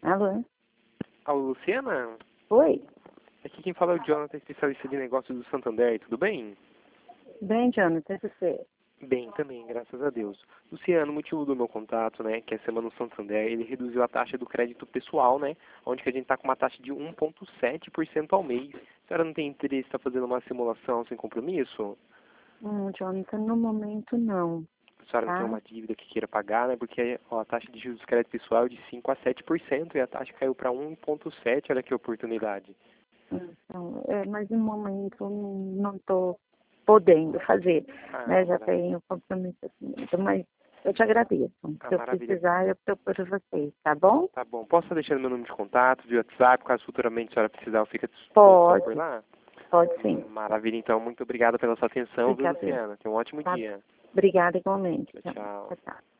Alô? Alô, Luciana? Oi? Aqui quem fala é o Jonathan, especialista de negócios do Santander, tudo bem? Bem, Jonathan, você? Bem também, graças a Deus. Luciano, o motivo do meu contato, né, que é a Semana do Santander, ele reduziu a taxa do crédito pessoal, né, onde que a gente tá com uma taxa de 1,7% ao mês. A senhora não tem interesse em estar fazendo uma simulação sem compromisso? Jonathan, no momento não, A senhora não tem tá? uma dívida que queira pagar, né, porque ó, a taxa de juros do crédito pessoal é de 5 a 7% e a taxa caiu para 1,7%, olha que oportunidade. Então, mas no momento não estou podendo fazer, Ah, né? Já maravilha. tenho compromisso assumido, mas eu te agradeço. Ah, Se eu maravilha. precisar, eu procuro vocês, tá bom? Tá bom. Posso estar deixando meu número de contato, de WhatsApp, caso futuramente a senhora precisar, eu fico à disposição por Pode, lá? pode sim. Maravilha, então. Muito obrigado pela sua atenção, viu, Obrigada. Luciana? Tenha um ótimo Tá? dia. Obrigada igualmente. Tchau, Tchau, tchau. tchau.